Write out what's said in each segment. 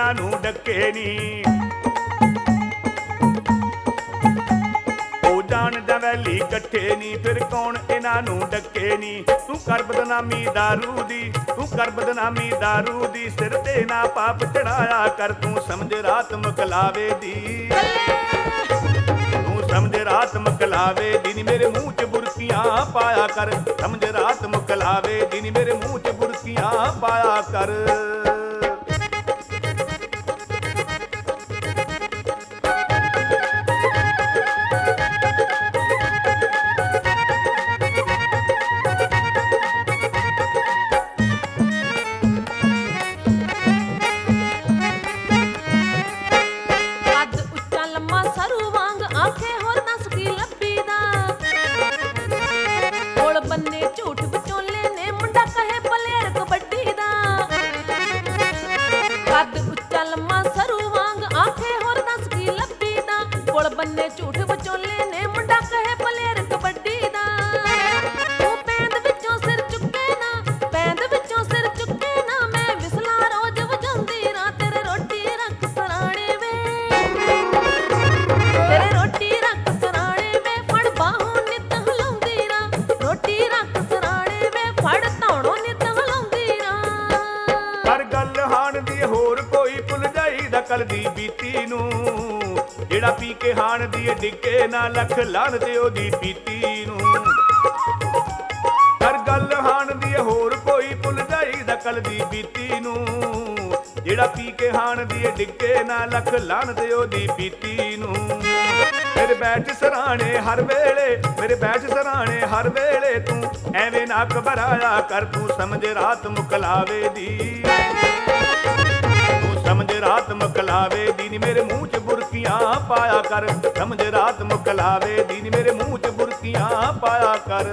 ਇਹਨਾਂ ਨੂੰ ਡੱਕੇ ਨੀ। ਉਹ ਜਾਣਦਾ ਵੈਲੀ ਇਕੱਠੇ ਨੀ, ਫਿਰ ਕੌਣ ਇਹਨਾਂ ਨੂੰ ਡੱਕੇ ਨੀ। ਤੂੰ ਕਰ ਬਦਨਾਮੀ ਦਾਰੂ ਦੀ, ਤੂੰ ਕਰ ਬਦਨਾਮੀ ਦਾਰੂ ਦੀ, ਸਿਰ ਤੇ ਨਾ ਪਾਪ ਚੜਾਇਆ ਕਰ ਤੂੰ ਸਮਝ ਰਾਤ ਮਕਲਾਵੇ ਦੀ। ਤੂੰ ਸਮਝ ਰਾਤ ਮਕਲਾਵੇ ਦੀ ਨੀ, ਮੇਰੇ ਮੂੰਹ 'ਚ ਬੁਰਕੀਆਂ ਪਾਇਆ ਕਰ। ਸਮਝ ਰਾਤ ਮਕਲਾਵੇ ਦੀ ਨੀ, ਮੇਰੇ ਮੂੰਹ 'ਚ ਬੁਰਕੀਆਂ ਪਾਇਆ ਕਰ। ਝੂਠ ਵਿਚੋਲੇ ਨੇ ਮੁੰਡਾ ਕਹੇ ਪਲੇਅਰ ਕਬੱਡੀ ਦਾ। ਕੱਦ ਉੱਚਾ ਲੰਮਾ ਸਰੂ ਵਾਂਗ ਆਖੇ ਹੋਰ ਦੱਸ ਕੀ ਲੱਭੀ ਦਾ। ਕੋਲ ਬੰਨੇ ਝੂਠ ਵਿਚੋਲੇ ਨੇ ਮੁੰਡਾ ਕਹੇ ਪਲੇਅਰ ਕਬੱਡੀ ਦਾ। ਤੂੰ ਪੈਂਦ ਵਿੱਚੋਂ ਸਿਰ ਚੁੱਕੇ ਨਾ, ਪੈਂਦ ਵਿੱਚੋਂ ਸਿਰ ਚੁੱਕੇ ਨਾ, ਮੈਂ ਵਿਸਲਾ ਰੋਜ਼ ਵਜਾਉਂਦੀ ਰਾਂ ਤੇਰੇ ਰੋਟੀ ਰੱਖ ਸਰਾਣੇ ਵੇ। ਤੇਰੇ ਰੋਟੀ ਰੱਖ ਸਰਾਣੇ ਵੇ, ਫੜ ਬਾਹੋਂ ਨਿੱਤ ਹਲਾਉਂਦੀ ਰਾਂ। ਰੋਟੀ ਰੱਖ ਹਾਣ ਦੀ ਹੋਰ ਕੋਈ ਭੁੱਲ ਜਾਈਦਾ ਕੱਲ ਦੀ ਬੀਤੀ ਨੂੰ। ਜਿਹੜਾ ਪੀ ਕੇ ਹਾਣ ਦੀ ਡਿੱਗੇ ਨਾ ਲੱਖ ਲਾਣ ਤੇ ਉਹਦੀ ਪੀਤੀ ਨੂੰ। ਹਰ ਗੱਲ ਹਾਣ ਦੀ ਹੋਰ ਕੋਈ ਭੁੱਲ ਜਾਈਦਾ ਕੱਲ ਦੀ ਬੀਤੀ ਨੂੰ। ਜਿਹੜਾ ਪੀ ਕੇ ਹਾਣ ਦੀ ਡਿੱਗੇ ਨਾ ਲੱਖ ਲਾਣ ਤੇ ਉਹਦੀ ਪੀਤੀ ਨੂੰ। ਮੇਰੇ ਬੈਠ ਸਰਾਣੇ ਹਰ ਵੇਲੇ, ਮੇਰੇ ਬੈਠ ਸਰਾਣੇ ਹਰ ਵੇਲੇ, ਤੂੰ ਐਵੇਂ ਨਾ ਘਬਰਾਇਆ ਕਰ ਤੂੰ ਸਮਝ ਰਾਤ ਮੁਕਲਾਵੇ ਦੀ। ਸਮਝ ਰਾਤ ਮੁਕਲਾਵੇ ਦੀ ਨੀ, ਮੇਰੇ ਮੂੰਹ 'ਚ ਬੁਰਕੀਆਂ ਪਾਇਆ ਕਰ। ਸਮਝ ਰਾਤ ਮੁਕਲਾਵੇ ਦੀ ਨੀ, ਮੇਰੇ ਮੂੰਹ 'ਚ ਬੁਰਕੀਆਂ ਪਾਇਆ ਕਰ।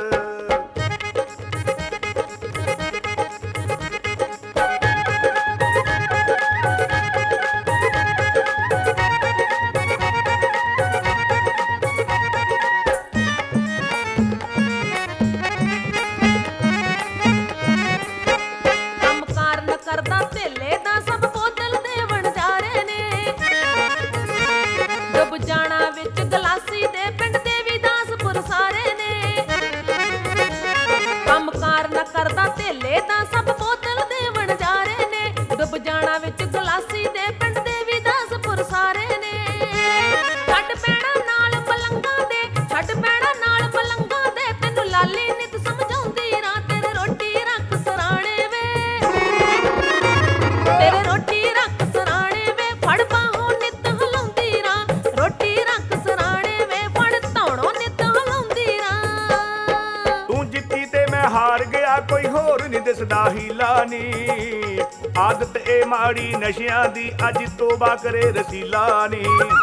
ਕੰਮ ਕਾਰ ਨ ਕਰਦਾ ਧੇਲੇ ਦਾ, ਸਭ ਬੋਤਲ ਦੇਵਣ ਜਾ ਰਹੇ ਨੇ। ਡੁੱਬ ਜਾਣਾ ਵਿੱਚ ਗਲਾਸੀ ਦੇ, ਪਿੰਡ ਦੇਵੀਦਾਸਪੁਰ ਸਾਰੇ ਨੇ। ਕੰਮ ਕਾਰ ਨ ਕਰਦਾ ਧੇਲੇ ਦਾ, ਸਭ ਬੋਤਲ ਦੇਵਣ ਜਾ ਰਹੇ ਨੇ। ਡੁੱਬ ਜਾਣਾ ਵਿੱਚ ਗਲਾਸੀ ਦੇ, ਪਿੰਡ ਦੇਵੀਦਾਸਪੁਰ ਸਾਰੇ ਨੇ। ਛੱਡ ਪੈਣਾ ਨਾਲ ਪਲੰਗਾਂ ਦੇ, ਛੱਡ ਪੈਣਾ ਨਾਲ ਪਲੰਗਾਂ ਦੇ, ਤੈਨੂੰ ਲਾਲੀ ਨਿਤ ਸਮਝਾਉਂਦੀ ਰਾਂ ਤੇਰੇ ਰੋਟੀ ਰੱਖ ਸਰਾਣੇ ਵੇ। ਤੇਰੇ ਰੋਟੀ ਰੱਖ ਸਰਾਣੇ ਵੇ, ਫੜ ਬਾਹੋਂ ਨਿਤ ਹਲਾਉਂਦੀ ਰਾਂ। ਰੋਟੀ ਰੱਖ ਸਰਾਣੇ ਵੇ, ਫੜ ਧੌਣੋਂ ਨਿਤ ਹਲਾਉਂਦੀ ਰਾਂ। ਤੂੰ ਜਿੱਤੀ ਤੇ ਮੈਂ ਹਾਰ ਗਿਆ, ਕੋਈ ਹੋਰ ਨੀ ਦਿਸਦਾ ਹੀਲਾ ਨੀ। ਆਦਤ ਏ ਮਾੜੀ ਨਸ਼ਿਆਂ ਦੀ, ਅੱਜ ਤੋਬਾ ਕਰੇ ਰਸੀਲਾ ਨੀ।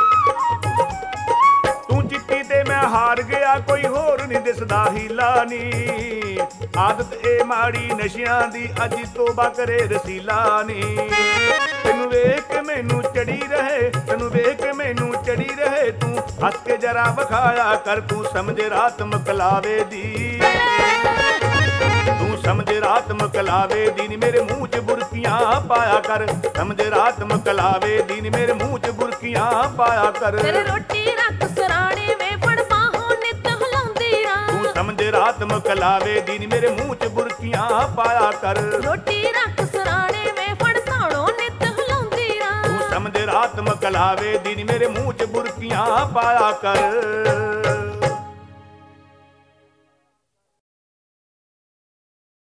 ਤੂੰ ਜਿੱਤੀ ਤੇ ਮੈਂ ਹਾਰ ਗਿਆ, ਕੋਈ ਹੋਰ ਨੀ ਦਿਸਦਾ ਹੀਲਾ ਨੀ। ਆਦਤ ਏ ਮਾੜੀ ਨਸ਼ਿਆਂ ਦੀ, ਅੱਜ ਤੋਬਾ ਕਰੇ ਰਸੀਲਾ ਨੀ। ਤੈਨੂੰ ਵੇਖ ਕੇ ਮੈਨੂੰ ਚੜੀ ਰਹੇ, ਤੈਨੂੰ ਵੇਖ ਕੇ ਮੈਨੂੰ ਚੜੀ ਰਹੇ, ਤੂੰ ਹੱਸ ਕੇ ਜਰਾ ਵਿਖਾਇਆ ਕਰ ਤੂੰ ਸਮਝ ਰਾਤ ਮੁਕਲਾਵੇ ਦੀ। ਤੂੰ ਸਮਝ ਰਾਤ ਮੁਕਲਾਵੇ ਦੀ ਨੀ, ਮੇਰੇ ਮੂੰਹ 'ਚ ਬੁਰਕੀਆਂ ਪਾਇਆ ਕਰ। ਸਮਝ ਰਾਤ ਮੁਕਲਾਵੇ ਦੀ ਨੀ, ਮੇਰੇ ਮੂੰਹ 'ਚ ਬੁਰਕੀਆਂ ਪਾਇਆ ਕਰ। ਤੇਰੇ ਰੋਟੀ ਰੱਖ ਸਰਾਣੇ ਵੇ, ਫੜ ਬਾਹੋਂ ਨਿਤ ਹਲਾਉਂਦੀ ਰਾਂ। ਤੂੰ ਸਮਝ ਰਾਤ ਮੁਕਲਾਵੇ ਦੀ ਨੀ, ਮੇਰੇ ਮੂੰਹ 'ਚ ਬੁਰਕੀਆਂ ਪਾਇਆ ਕਰ। ਰੋਟੀ ਰੱਖ ਸਰਾਣੇ ਵੇ, ਫੜ ਧੌਣੋਂ ਨਿਤ ਹਲਾਉਂਦੀ ਰਾਂ। ਤੂੰ ਸਮਝ ਰਾਤ ਮੁਕਲਾਵੇ ਦੀ ਨੀ, ਮੇਰੇ ਮੂੰਹ 'ਚ ਬੁਰਕੀਆਂ ਪਾਇਆ ਕਰ।